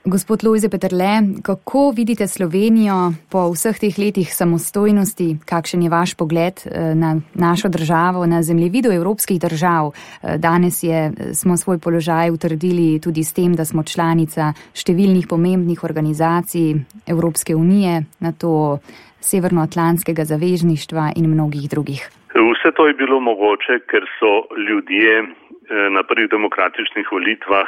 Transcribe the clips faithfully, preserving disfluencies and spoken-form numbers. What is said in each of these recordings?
Gospod Lojze Peterle, kako vidite Slovenijo po vseh teh letih samostojnosti? Kakšen je vaš pogled na našo državo, na zemljevidu evropskih držav? Danes je, smo svoj položaj utrdili tudi s tem, da smo članica številnih pomembnih organizacij Evropske unije, nato Severnoatlantskega zavezništva in mnogih drugih. Vse to je bilo mogoče, ker so ljudje na prvih demokratičnih volitvah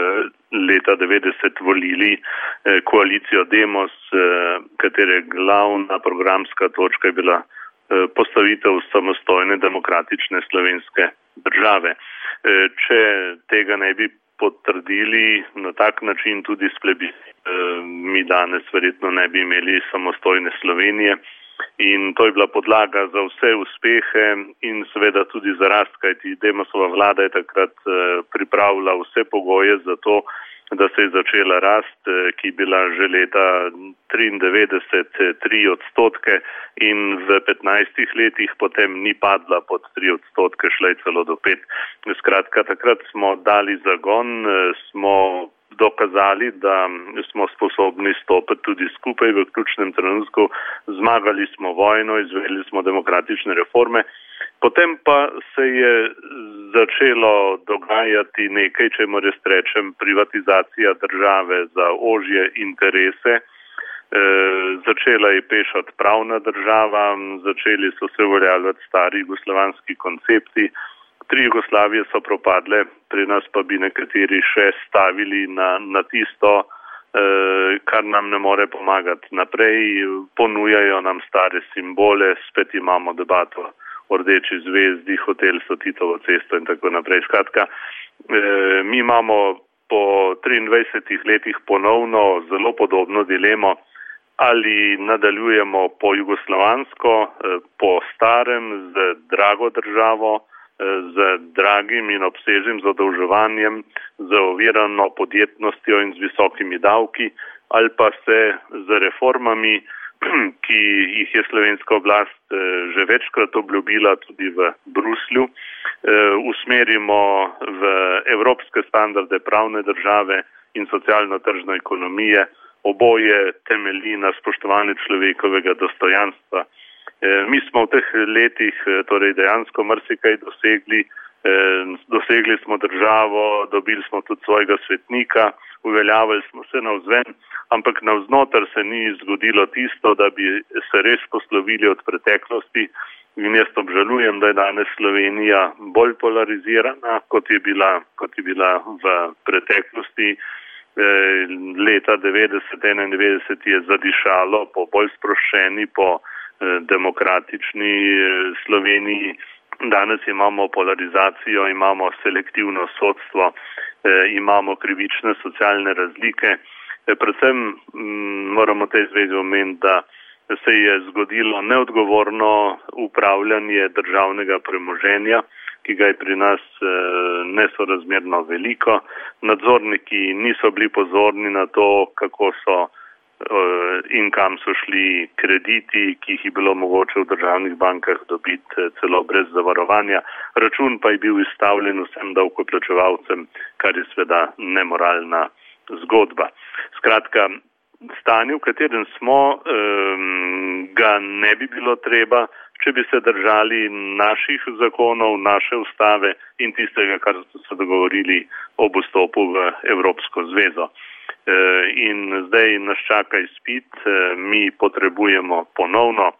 leta devetdeset volili koalicijo Demos, katere glavna programska točka je bila postavitev samostojne demokratične slovenske države. Če tega ne bi potrdili na tak način tudi s plebiscitom, mi danes verjetno ne bi imeli samostojne Slovenije. In to je bila podlaga za vse uspehe in seveda tudi za rast, kajti Demosova vlada je takrat pripravila vse pogoje za to, da se je začela rast, ki je bila že leta triindevetdeset tri odstotke in v petnajstih letih potem ni padla pod tri odstotke, šla je celo do pet. Skratka, takrat smo dali zagon, smo dokazali, da smo sposobni stopiti tudi skupaj v ključnem trenutku, zmagali smo vojno, izvedli smo demokratične reforme, potem pa se je začelo dogajati nekaj, čemur jaz rečem privatizacija države za ožje interese. E, začela je pešati pravna država, začeli so se uveljavljati stari jugoslovanski koncepti. Tri Jugoslavije so propadle, pri nas pa bi nekateri še stavili na, na tisto, eh, kar nam ne more pomagati naprej. Ponujajo nam stare simbole, spet imamo debato o Rdeči zvezdi, hotel so Titovo cesto in tako naprej. Skratka, eh, mi imamo po triindvajsetih letih ponovno zelo podobno dilemo, ali nadaljujemo po jugoslovansko, eh, po starem, z drago državo, z dragim in obsežnim zadolževanjem, z ovirano podjetnostjo in z visokimi davki, ali pa se z reformami, ki jih je slovenska oblast že večkrat obljubila tudi v Bruslju, usmerimo v evropske standarde pravne države in socialno-tržne ekonomije. Oboje temelji na spoštovanju človekovega dostojanstva. Mi smo v teh letih torej dejansko marsikaj dosegli, dosegli smo državo, dobili smo tudi svojega svetnika, uveljavili smo se navzven, ampak navznoter se ni zgodilo tisto, da bi se res poslovili od preteklosti. In jaz obžalujem, da je danes Slovenija bolj polarizirana, kot je bila, kot je bila v preteklosti. Leta devetdeset enaindevetdeset je zadišalo po bolj sproščeni, po demokratični Sloveniji. Danes imamo polarizacijo, imamo selektivno sodstvo, imamo krivične socialne razlike. Predvsem moramo tej zvezi omeniti, da se je zgodilo neodgovorno upravljanje državnega premoženja, ki ga je pri nas nesorazmerno veliko. Nadzorniki niso bili pozorni na to, kako so in kam so šli krediti, ki jih je bilo mogoče v državnih bankah dobiti celo brez zavarovanja. Račun pa je bil izstavljen vsem davkoplačevalcem, kar je seveda nemoralna zgodba. Skratka, stanje, v katerem smo, ga ne bi bilo treba, če bi se držali naših zakonov, naše ustave in tistega, kar so se dogovorili ob vstopu v Evropsko zvezo. In zdaj nas čaka izpit, mi potrebujemo ponovno,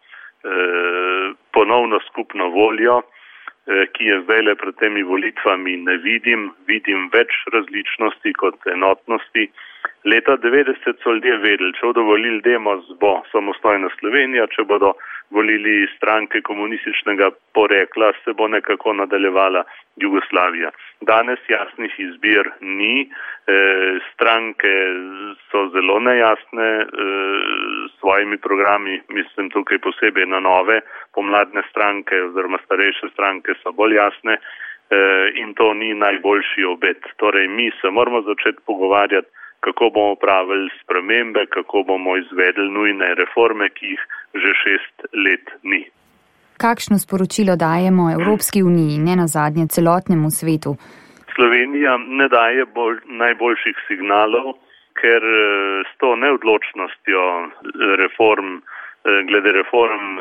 ponovno skupno voljo, ki je zdaj pred temi volitvami ne vidim, vidim več različnosti kot enotnosti. Leta devetdeset so ljudje vedeli, če bodo volili Demos, bo samostojna Slovenija, če bodo volili stranke komunističnega porekla, se bo nekako nadaljevala Jugoslavija. Danes jasnih izbir ni, stranke so zelo nejasne s svojimi programi, mislim tukaj posebej na nove, pomladne stranke oziroma starejše stranke so bolj jasne in to ni najboljši obet. Torej mi se moramo začeti pogovarjati, kako bomo pravili spremembe, kako bomo izvedli nujne reforme, ki jih že šest let ni. Kakšno sporočilo dajemo Evropski uniji, ne nazadnje celotnemu svetu? Slovenija ne daje bolj, najboljših signalov ker s to neodločnostjo reform, glede reform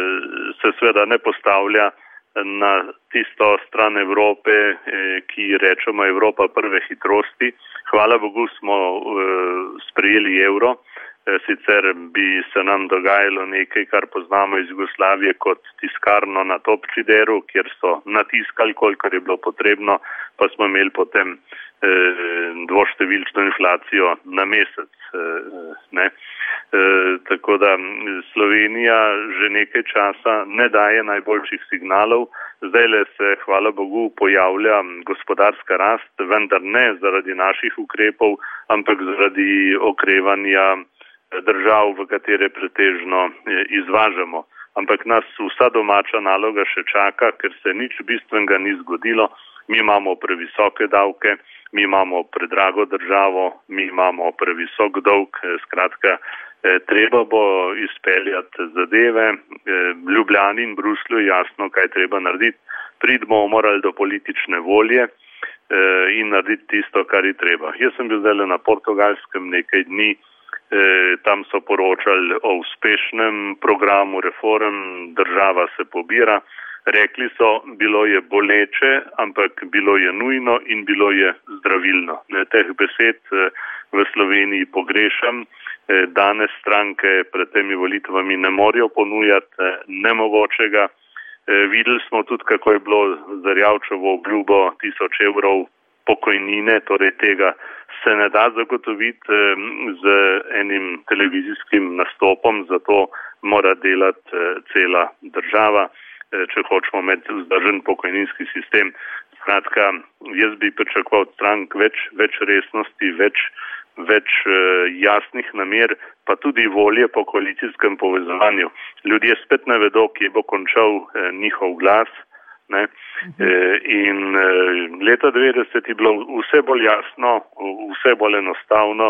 se seveda ne postavlja na tisto stran Evrope, ki rečemo Evropa prve hitrosti. Hvala Bogu smo sprejeli evro. Sicer bi se nam dogajalo nekaj, kar poznamo iz Jugoslavije kot tiskarno na Topčideru, kjer so natiskali, kolikor je bilo potrebno, pa smo imeli potem eh, dvoštevilčno inflacijo na mesec. Eh, ne. eh, tako da Slovenija že nekaj časa ne daje najboljših signalov. Zdajle se, hvala Bogu, pojavlja gospodarska rast, vendar ne zaradi naših ukrepov, ampak zaradi okrevanja držav, v katere pretežno izvažamo. Ampak nas vsa domača naloga še čaka, ker se nič bistvenega ni zgodilo. Mi imamo previsoke davke, mi imamo predrago državo, mi imamo previsok dolg. Skratka, treba bo izpeljati zadeve. Ljubljani in Bruslju je jasno, kaj treba narediti. Pridemo morali do politične volje in narediti tisto, kar je treba. Jaz sem bil zdaj na Portugalskem nekaj dni. E, tam so poročali o uspešnem programu reform, država se pobira. Rekli so, bilo je boleče, ampak bilo je nujno in bilo je zdravilno. Ne, teh besed e, v Sloveniji pogrešam. E, danes stranke pred temi volitvami ne morejo ponujati e, nemogočega. E, videli smo tudi, kako je bilo za Erjavčevo obljubo tisoč evrov pokojnine, torej tega se ne da zagotoviti z enim televizijskim nastopom, zato mora delati cela država, če hočemo imeti vzdržen pokojninski sistem. Skratka, jaz bi pričakoval od strank več, več resnosti, več, več jasnih namer, pa tudi volje po koalicijskem povezovanju. Ljudje spet ne vedo, kje bo končal njihov glas. Ne? In leta devetdeset je bilo vse bolj jasno, vse bolj enostavno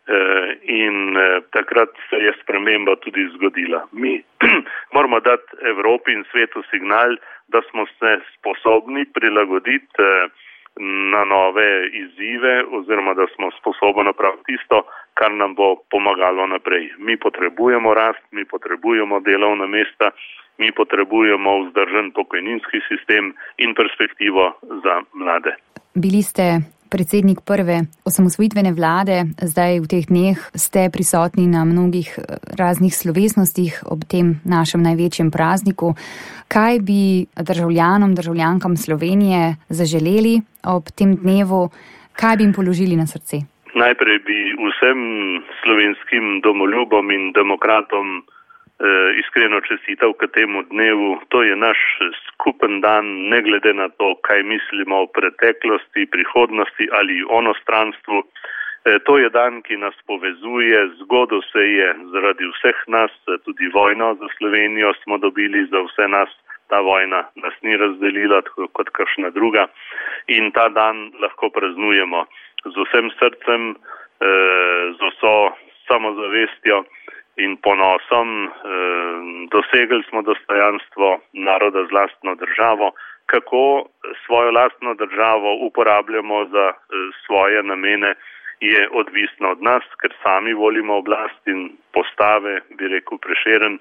in takrat se je sprememba tudi zgodila. Mi moramo dati Evropi in svetu signal, da smo se sposobni prilagoditi na nove izzive oziroma da smo sposobni napraviti tisto, kar nam bo pomagalo naprej. Mi potrebujemo rast, mi potrebujemo delovna mesta, mi potrebujemo vzdržen pokojninski sistem in perspektivo za mlade. Bili ste predsednik prve osamosvojitvene vlade, zdaj v teh dneh ste prisotni na mnogih raznih slovesnostih ob tem našem največjem prazniku. Kaj bi državljanom, državljankam Slovenije zaželeli ob tem dnevu? Kaj bi jim položili na srce? Najprej bi vsem slovenskim domoljubom in demokratom iskreno čestital k temu dnevu. To je naš skupen dan, ne glede na to, kaj mislimo o preteklosti, prihodnosti ali onostranstvu. To je dan, ki nas povezuje, zgodil se je zaradi vseh nas, tudi vojno za Slovenijo smo dobili za vse nas. Ta vojna nas ni razdelila kot kakšna druga in ta dan lahko praznujemo z vsem srcem, z vso samozavestjo in ponosom. Dosegli smo dostojanstvo naroda z lastno državo. Kako svojo lastno državo uporabljamo za svoje namene, je odvisno od nas, ker sami volimo oblast in postave, bi rekel Prešeren.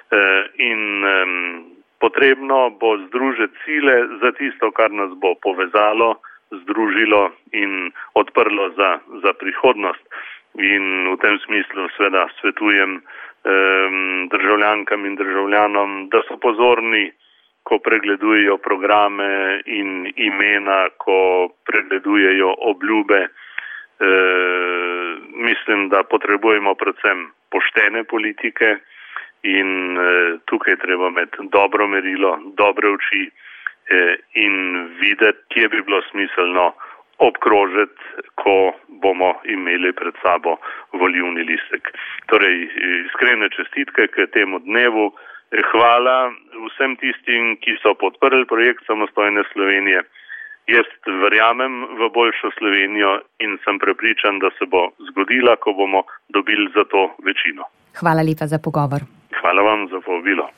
In potrebno bo združiti sile za tisto, kar nas bo povezalo, združilo in odprlo za, za prihodnost. In v tem smislu seveda svetujem um, državljankam in državljanom, da so pozorni, ko pregledujejo programe in imena, ko pregledujejo obljube. E, mislim, da potrebujemo predvsem poštene politike in e, tukaj treba imeti dobro merilo, dobre oči e, in videti, kje bi bilo smiselno obkrožiti, ko bomo imeli pred sabo volilni listek. Torej, iskrene čestitke k temu dnevu. Hvala vsem tistim, ki so podprli projekt Samostojne Slovenije. Jaz verjamem v boljšo Slovenijo in sem prepričan, da se bo zgodila, ko bomo dobili za to večino. Hvala lepa za pogovor. Hvala vam za povabilo.